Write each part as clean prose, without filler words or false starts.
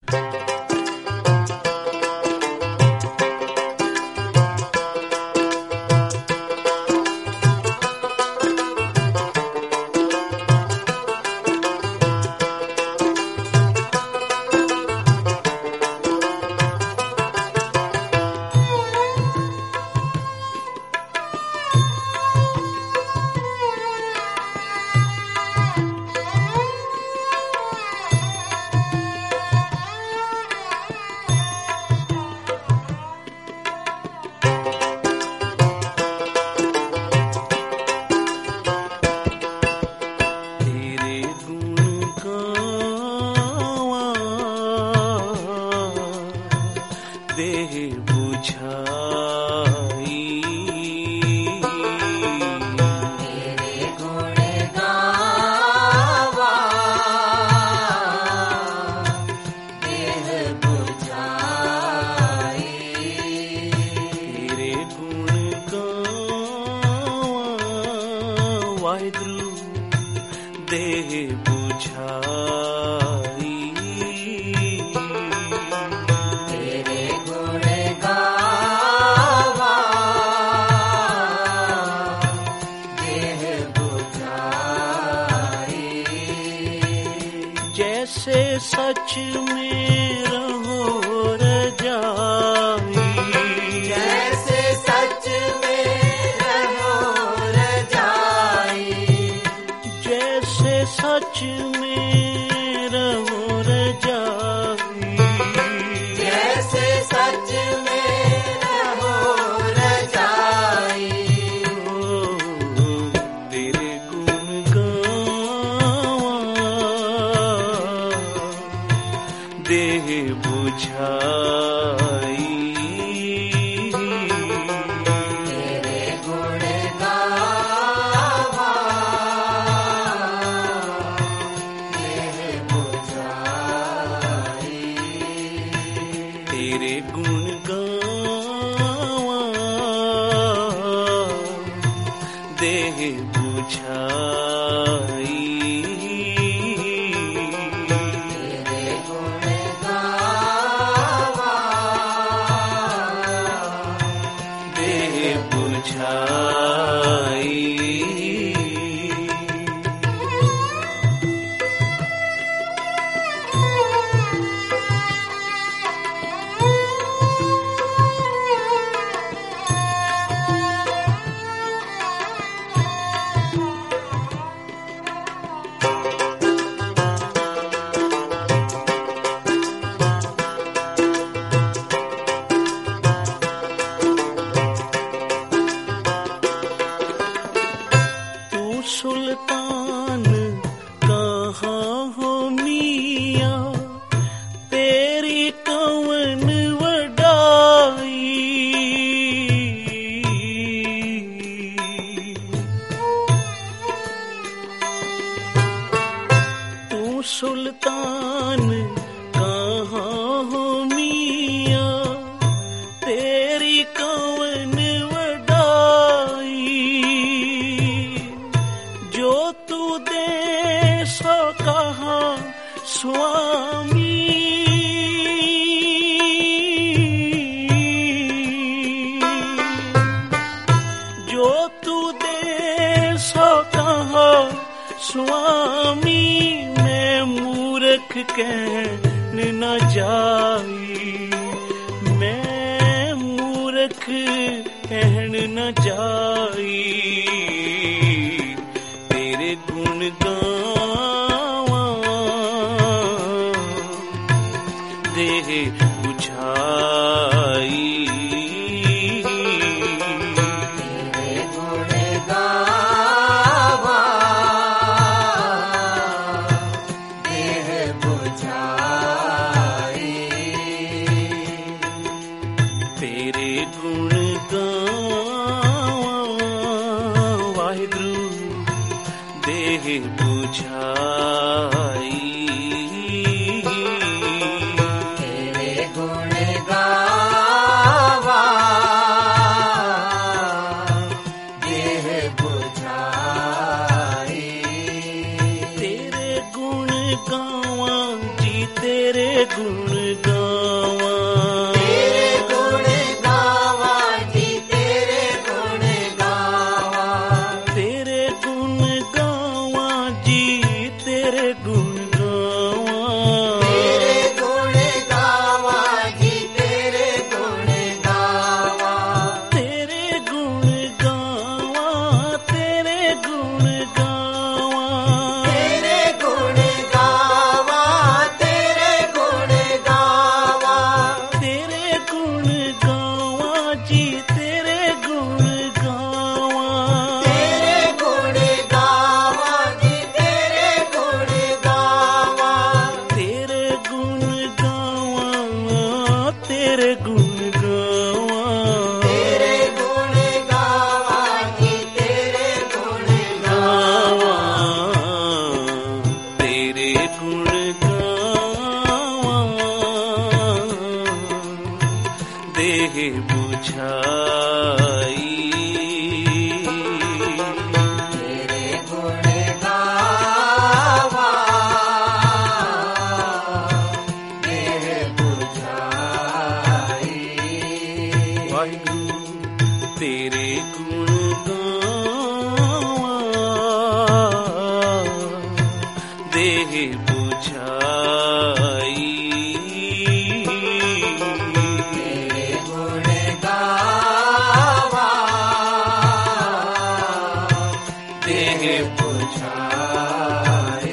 सच में रहो रजाई, जैसे सच में रहो रजाई, जैसे सच में रहो रजाई, जैसे सच में रहो रजाई। तेरे गुण गावा देह बुझाई, तेरे गुण गावा देह बुझाई, तेरे गुण गावा देह बुझाई, सुल्तान कहाँ हो मियां तेरी कवन वडाई, तू सुल्तान कहाँ हो मियां तेरी कवन तू दे सो कहा स्वामी, जो तू दे सो कहा स्वामी, मैं मूर्ख कहन न जाई, मैं मूर्ख कहन न जाई, तेरे गुण गावा देह बुझाई, तेरे गुण गावा देह बुझाई, तेरे गुण गावा वाहिगुरु देह बुझाई, तेरे गुण गावा गुण गावां, तेरे गुण गावा जी, तेरे गुण गावा, तेरे गुण गावां जी, तेरे गुण गावां, तेरे गुण गावा जी, तेरे गुण गावा, तेरे गुण गावां, तेरे गुण गावां, तेरे गुण गावा, तेरे गुण गावा, तेरे गुण गावां जी, तेरे गुण गावां, तेरे गुण गावा जी, तेरे गुण गावा, तेरे गुण गावां, तेरे गुण गावां, तेरे गुण गावा जी, तेरे गुण गावा, तेरे गुण गावां, देह बुझाई, तेरे गुण गावा, देह बुझाई, वाहिगुरु तेरे गुण गावां, देह बुझाई, तेरे गुण गावा, देह बुझाई।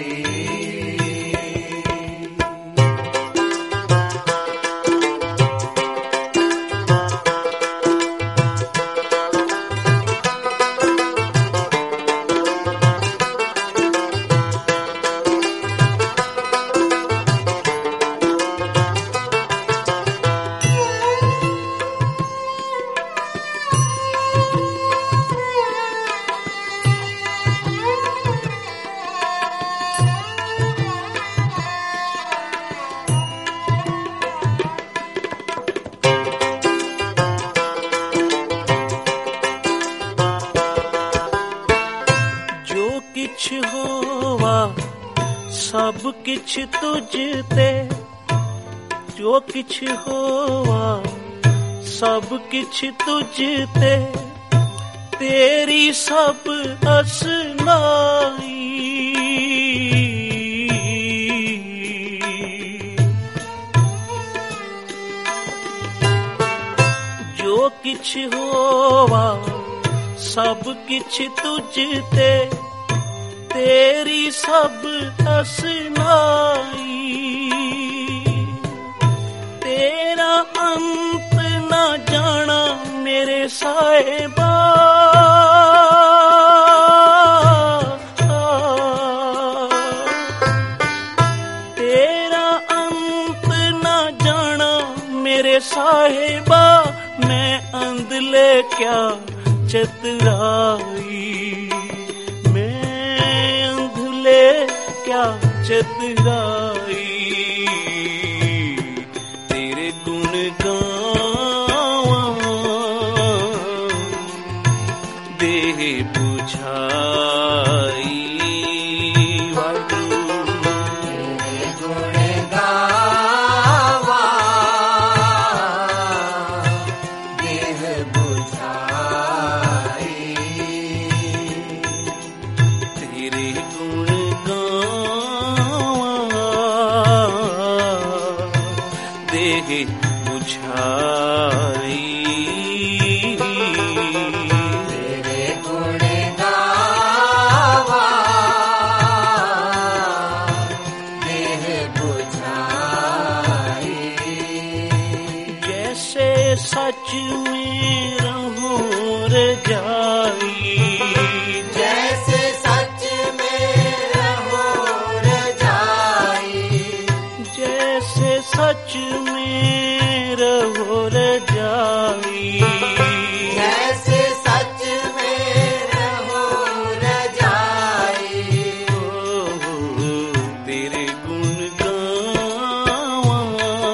जो किछ होवा सब किछ तुझ ते, जो किछ होवा सब किछ तुझ ते, तेरी सब असनाई, जो किछ होवा सब किछ तुझ ते, तेरी सब असनाई, तेरा अंत न जाना मेरे साहिबा, तेरा अंत न जाना मेरे साहिबा, मैं अंधले क्या चतुराई, मैं अंधले क्या चतुराई, तेरे गुण गावां, देह बुझाई, वाहिगुरु तेरे गुण गावा, देह बुझाई, तेरे गुण गावां, देह बुझाई, तेरे गुण गावा, देह बुझाई, जैसे सच में रहूं रजाई, जैसे सच में रहो रजाई, जैसे सच में रहो रजाई, जैसे सच में रहो रजाई, तेरे गुण गावां,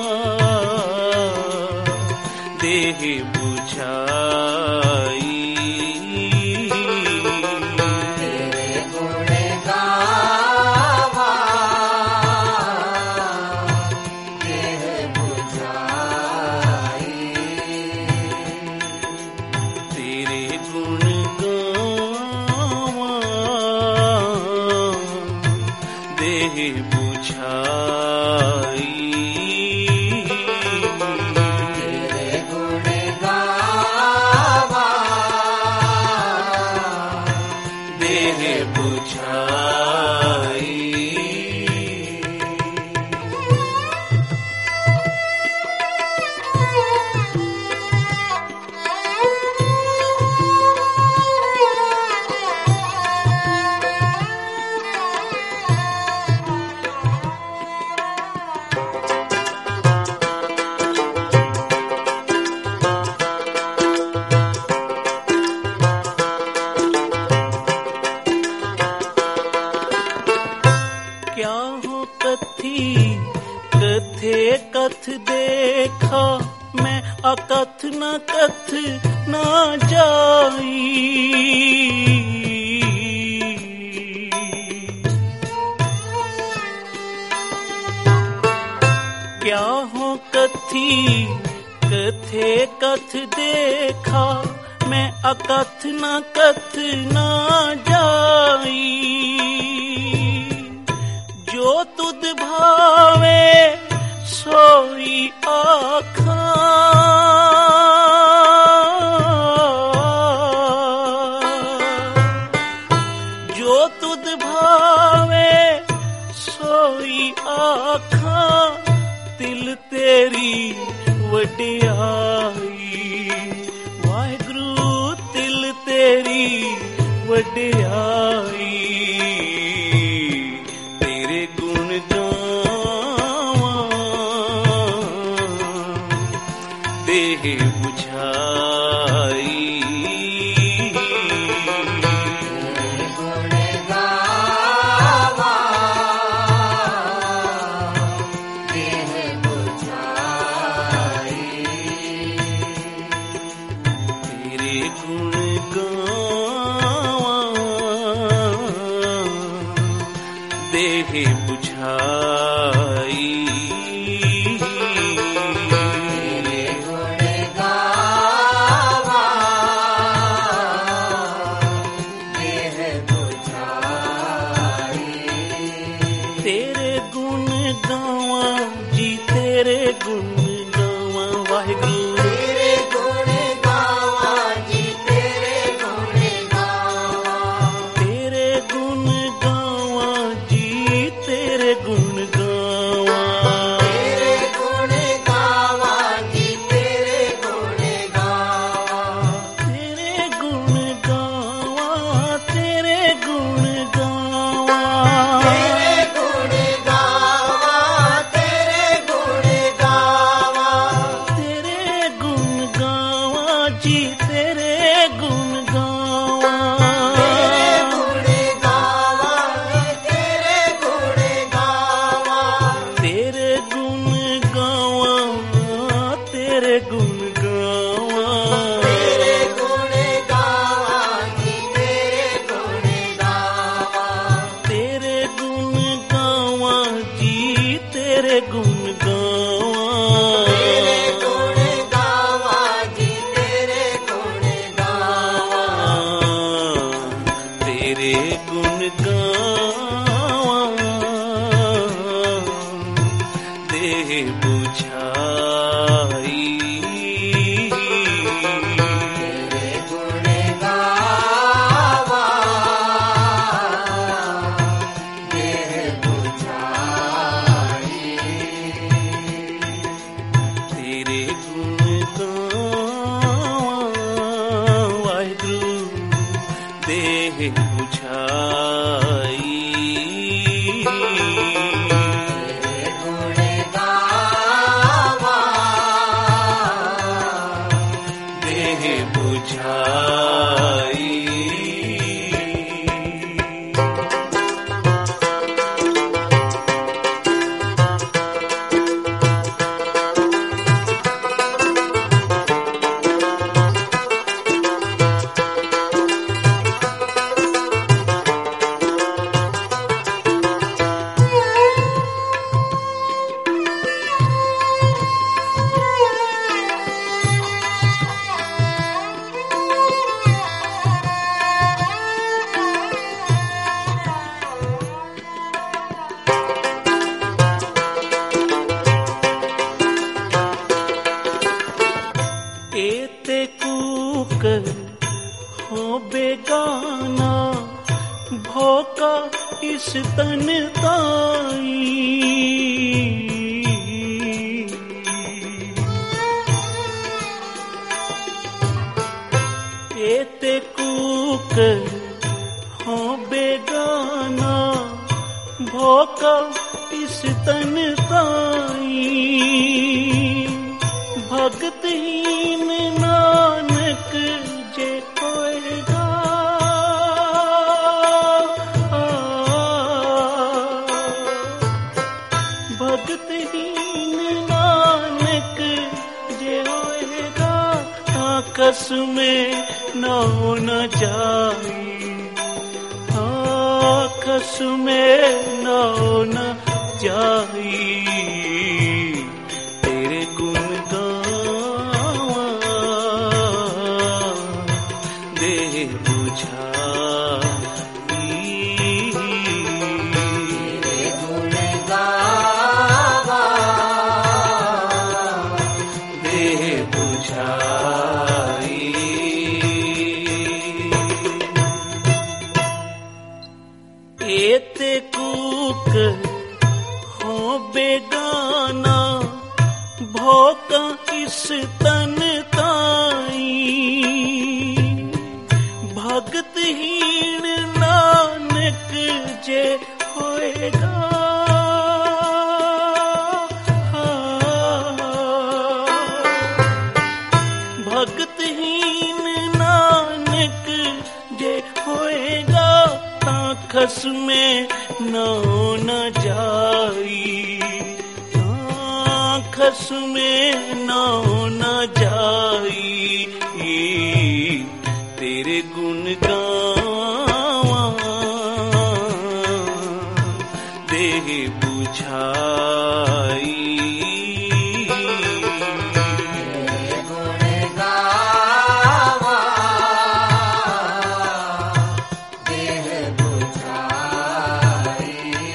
देह बुझाई, तेरे गुण गावा, कथ देखा मैं अकथ न कथ न जाई। क्या हो कथी कथे कथ देखा मैं अकथ न कथ न जाई। जो तुद भावे सोई आखा जो तुद भावे सोई आखा तिल तेरी वडियाई। वाहिगुरु तिल तेरी वडियाई। तेरे गुण गावां देह बुझाई। देह बुझाई। तेरे गुण गावां जी तेरे गुण गावां वाहिगुरु। तेरे गुण गावां जी तेरे गुण गावां। तेरे गुण गावां जी तेरे गुण गावां। तेरे गुण गावां जी तेरे गुण गावां। तेरे गुण गावां तेरे गुण गावां। तेरे गुण गावां तेरे गुण गावां। तेरे गुण गावां जी तेरे गुण गावां। तेरे गुण गावां तेरे गुण गावां। तेरे गुण गावां तेरे गुण गावां। तेरे गुण गावां जी तेरे गुण गावां। तेरे गुण गावां जी तेरे गुण गावां। तेरे गुण गावां जी तेरे गुण गावां। तेरे गुण गावां देह बुझाई। तेरे गुण गावां देह बुझाई। तेरे गुण गावां वाहिगुरु देह बुझाई। तेरे गुण गावां देह बुझाई। एते कूक हो बेगाना भोका इस तन ताई। एते कूक हो बेगाना भोका इस तन ताई। भगतहीन नानक जे होएगा भगतहीन खसमे नाव न जाई, खसमे नाव न जाई, तेरे गुण गावा दे बुझाई, तेरे गुण गावा दे बुझाई। एते कूक हो बेगाना भोका इस तन ताई, भगतहीन नानक जे होएगा, भगतहीन नानक जे होएगा, खसमे नाव न जाई, खसमे नाव न जाई, तेरे गुण गावा दे बुझाई, तेरे गुण गावा देह बुझाई,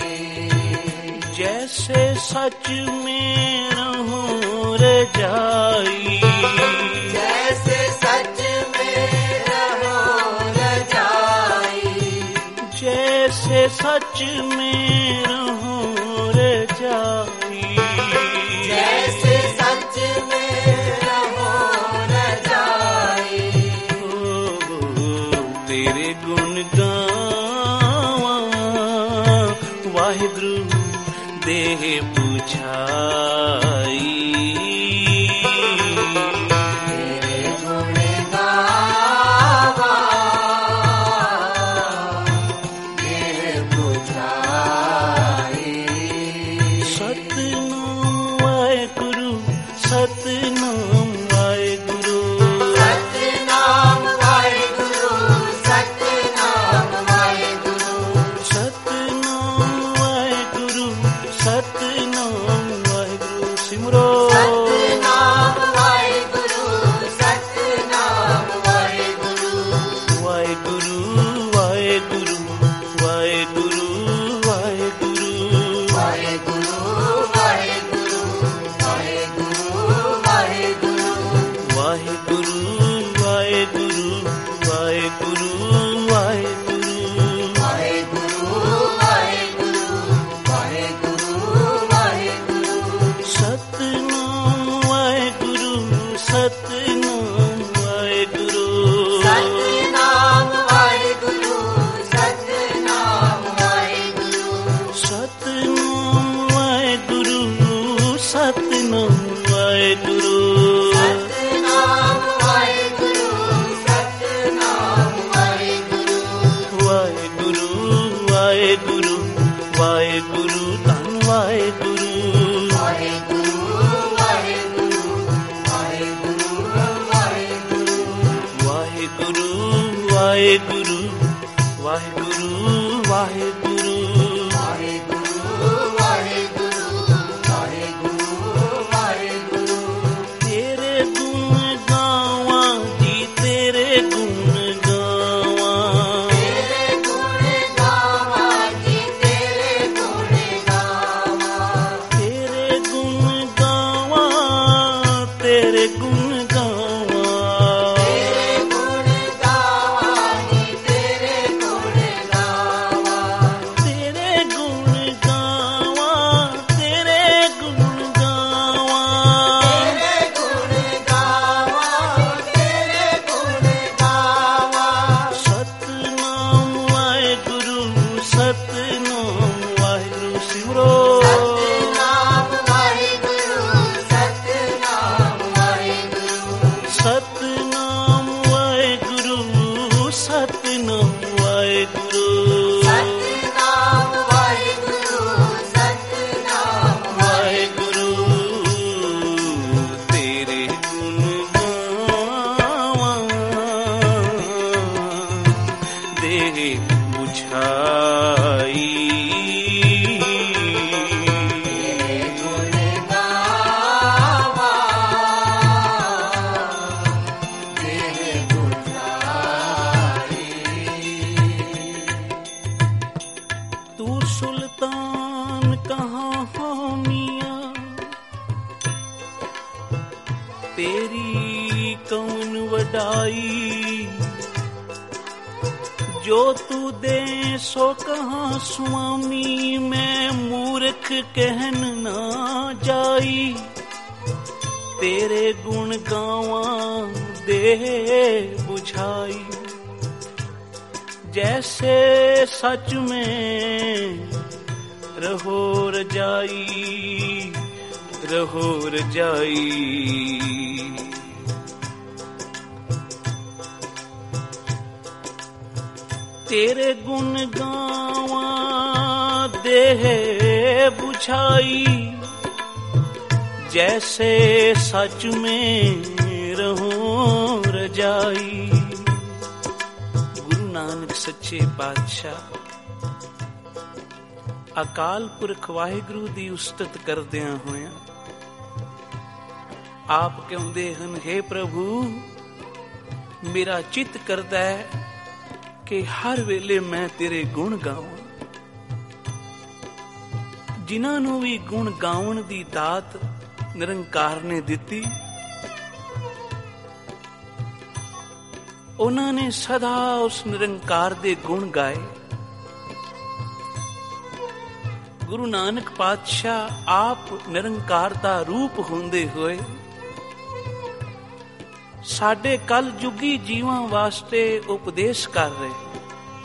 जैसे सच में रहूं रजाई, जैसे सच में रहो रजाई, जैसे सच में रहूं रजाई, जैसे सच में रहो रजाई, तेरे गुण गावा वाहिगुरु देह बुझाई, तेरे गुण गावा देह बुझाई, सतनाम वाहिगुरु, सतनाम वाहिगुरु, सतनाम वाहिगुरु, सतनाम वाहिगुरु, सतनाम वाहिगुरु, सतनाम वाहिगुरु, सिमरो सतनाम वाहिगुरु, सतनाम वाहिगुरु, वाहिगुरु वाहिगुरु वाहिगुरु वाहिगुरु, वाहिगुरु वाहिगुरु वाहिगुरु वाहिगुरु, वाहिगुरु वाहिगुरु वाहिगुरु वाहिगुरु, वाहिगुरु वाहिगुरु वाहिगुरु वाहिगुरु, सतनाम वाहिगुरु, सतनाम वाहिगुरु, सतनाम वाहिगुरु, सतनाम वाहिगुरु, सतनाम वाहिगुरु, सतनाम वाहिगुरु, सतनाम वाहिगुरु, सतनाम वाहिगुरु, वाहिगुरु वाहिगुरु वाहिगुरु, ਧੰਨ ਵਾਹਿਗੁਰੂ, वाहिगुरु वाहिगुरु वाहिगुरु वाहिगुरु, ਵਾਹਿਗੁਰੂ ਵਾਹਿਗੁਰੂ ਵਾਹਿਗੁਰੂ ਵਾਹਿਗੁਰੂ, वाहिगुरु वाहिगुरु वाहिगुरु वाहिगुरु, ਤੇਰੇ ਗੁਣ ਗਾਵਾਂ ਜੀ, ਤੇਰੇ ਗੁਣ ਗਾਵਾਂ, तेरे गुण गावा जी, तेरे गुण गावा, ਤੇਰੇ ਗੁਣ ਗਾਵਾਂ, ਤੇਰੇ ਗੁਣ ਗਾਵਾਂ, तेरे गुण गावा जी, तेरी कौन वडाई, जो तू दे सो कहाँ स्वामी, मैं मूर्ख कहन ना जाई। तेरे गुण गावा दे बुझाई, जैसे सच में रहो रजाई, रहो रजाई। तेरे गुण गावा देह बुझाई, जैसे सच में रहूं रजाई। गुरु नानक सच्चे पातशाह अकाल पुरख वाहिगुरु दी उस्तत करदियां होया आप कहंदे हन, हे प्रभु मेरा चित करदा है कि हर वेले मैं तेरे गुण गावां। जिन्हां नूं भी गुण गाउण दी दात निरंकार ने दिती, उन्हां ने सदा उस निरंकार दे गुण गाए। गुरु नानक पातशाह आप निरंकार दा रूप होंदे होए साडे कल जुगी जीवां वास्ते उपदेश कर रहे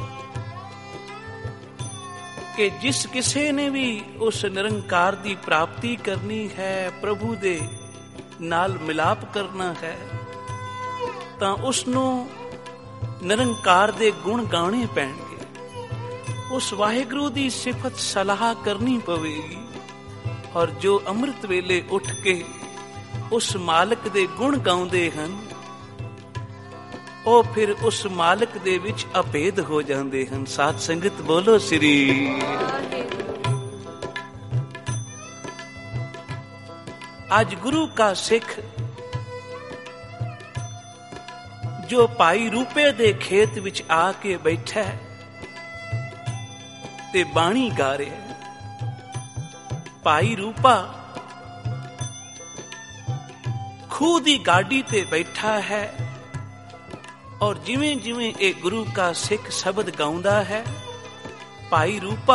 कि जिस किसे ने भी उस निरंकार दी प्राप्ति करनी है, प्रभु दे नाल मिलाप करना है, तां उसनूं निरंकार दे गुण गाने पैणगे। उस वाहिगुरु दी सिफत सलाह करनी पवेगी, और जो अमृत वेले उठ के उस मालिक दे गुण गाउंदे हन, ਉਹ फिर उस मालिक दे विच अभेद हो जाते हैं। साध संगत बोलो श्री। आज गुरु का सिख जो भाई रूपे दे खेत विच आके बैठा है ते बाणी गा रहा है। भाई रूपा खूह दी गाड़ी ते बैठा है, और जिवें जिवें एक गुरु का सिख शब्द गाउंदा है, भाई रूपा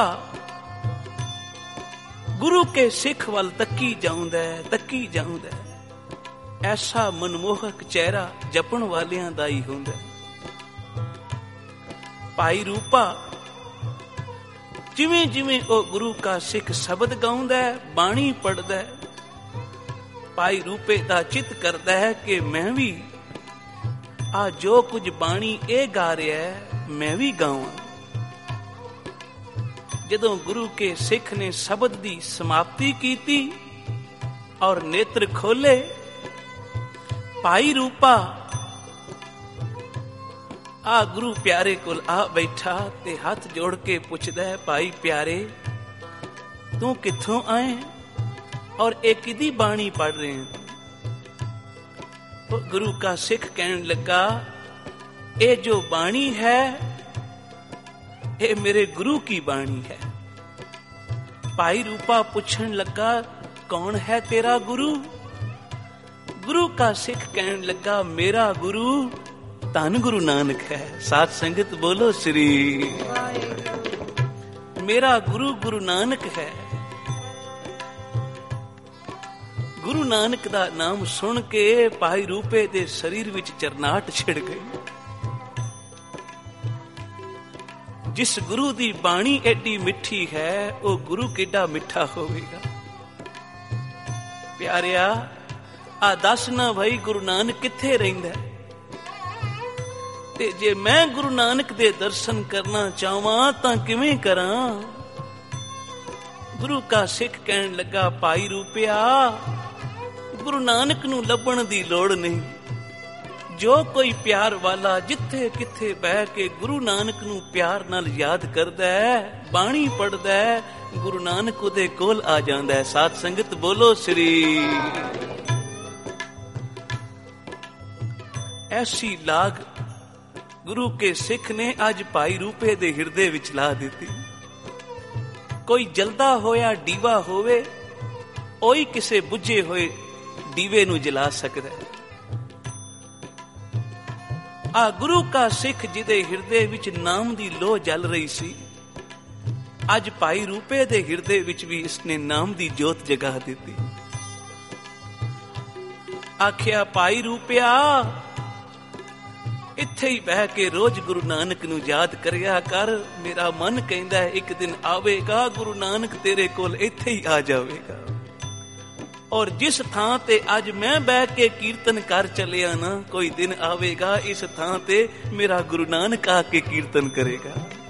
गुरु के सिख वल तकी जाउंदा है। ऐसा मनमोहक चेहरा जपण वालियां दा ही हुंदा है। भाई रूपा जिवें जिवें ओ गुरु का सिख शब्द गाउंदा है, बाणी पढ़दा है, भाई रूपे दा चित करदा है कि मैं भी आ जो कुछ बाणी ए गा रहा है मैं भी गावां। जदों गुरु के सिख ने शब्द दी समाप्ति कीती और नेत्र खोले, भाई रूपा आ गुरु प्यारे कोल आ बैठा ते हाथ जोड़ के पुछदा है, भाई प्यारे तू कित्थों आए और एक किदी बाणी पढ़ रहे हैं? तो गुरु का सिख कहने लगा, ये जो बाणी है ये मेरे गुरु की बाणी है। भाई रूपा पूछने लगा, कौन है तेरा गुरु? गुरु का सिख कहने लगा, मेरा गुरु धन गुरु नानक है। साध संगत बोलो श्री। मेरा गुरु गुरु नानक है। गुरु नानक दा नाम सुन के भाई रूपे दे शरीर विच चरनाट छिड़ गई। जिस गुरु दी बाणी एडी मिठी है, वो गुरु केडा मिठा होवेगा। प्यारिया आ दस ना भाई गुरु नानक किथे रहिंदा है, ते जे मैं गुरु नानक दे दर्शन करना चाहवां तां किवें करां? गुरु का सिख कहने लगा, भाई रूपिया गुरु नानक नूं लभण दी लोड़ नहीं। जो कोई प्यार वाला जिथे किथे बह के गुरु नानक नूं प्यार नाल याद करदा है, बाणी पढ़दा है, गुरु नानक उहदे कोल आ जांदा है। साध संगत बोलो श्री। ऐसी लाग गुरु के सिख ने अज भाई रूपे दे हिरदे विच ला दिती। कोई जलदा होया डीवा होवे, ओही किसे बुझे होए ਦੀਵੇ ਨੂੰ ਜਲਾ ਸਕਦਾ ਹੈ। ਆ ਗੁਰੂ ਕਾ ਸਿੱਖ ਜਿਹਦੇ ਹਿਰਦੇ ਵਿੱਚ ਨਾਮ ਦੀ ਲੋਹ ਜਲ ਰਹੀ ਸੀ, ਅੱਜ ਭਾਈ ਰੂਪੇ ਦੇ ਹਿਰਦੇ ਵਿੱਚ ਵੀ ਇਸਨੇ ਨਾਮ ਦੀ ਜੋਤ ਜਗਾ ਦਿੱਤੀ। ਆਖਿਆ, ਭਾਈ ਰੂਪਿਆ, ਇੱਥੇ ਹੀ ਬਹਿ ਕੇ ਰੋਜ਼ ਗੁਰੂ ਨਾਨਕ ਨੂੰ ਯਾਦ ਕਰਿਆ ਕਰ। ਮੇਰਾ ਮਨ ਕਹਿੰਦਾ ਹੈ ਇੱਕ ਦਿਨ ਆਵੇਗਾ ਗੁਰੂ ਨਾਨਕ ਤੇਰੇ ਕੋਲ ਇੱਥੇ ਹੀ ਆ ਜਾਵੇਗਾ। ਔਰ ਜਿਸ ਥਾਂ ਤੇ ਅੱਜ ਮੈਂ ਬਹਿ ਕੇ ਕੀਰਤਨ ਕਰ ਚੱਲਿਆ ਨਾ, ਕੋਈ ਦਿਨ ਆਵੇਗਾ ਇਸ ਥਾਂ ਤੇ ਮੇਰਾ ਗੁਰੂ ਨਾਨਕ ਆ ਕੇ ਕੀਰਤਨ ਕਰੇਗਾ।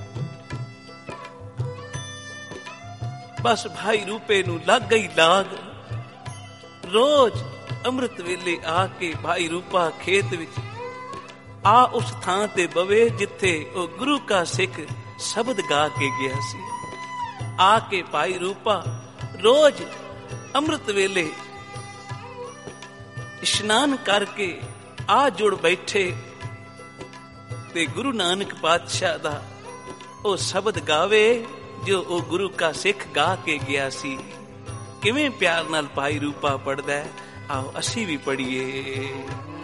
ਬਸ ਭਾਈ ਰੂਪੇ ਨੂੰ ਲੱਗ ਗਈ ਲਾਗ। ਰੋਜ਼ ਅੰਮ੍ਰਿਤ ਵੇਲੇ ਆ ਕੇ ਭਾਈ ਰੂਪਾ ਖੇਤ ਵਿੱਚ ਆ ਉਸ ਥਾਂ ਤੇ ਬਵੇ ਜਿੱਥੇ ਉਹ ਗੁਰੂ ਕਾ ਸਿੱਖ ਸ਼ਬਦ ਗਾ ਕੇ ਗਿਆ ਸੀ। ਆ ਕੇ ਭਾਈ ਰੂਪਾ ਰੋਜ਼ ਅੰਮ੍ਰਿਤ ਵੇਲੇ ਇਸ਼ਨਾਨ ਕਰਕੇ ਆ ਜੁੜ ਬੈਠੇ ਤੇ ਗੁਰੂ ਨਾਨਕ ਪਾਤਸ਼ਾਹ ਦਾ ਉਹ ਸ਼ਬਦ ਗਾਵੇ ਜੋ ਉਹ ਗੁਰੂ ਕਾ ਸਿੱਖ ਗਾ ਕੇ ਗਿਆ ਸੀ। ਕਿਵੇਂ ਪਿਆਰ ਨਾਲ ਭਾਈ ਰੂਪਾ ਪੜਦਾ ਹੈ, ਆਓ ਅਸੀਂ ਵੀ ਪੜੀਏ।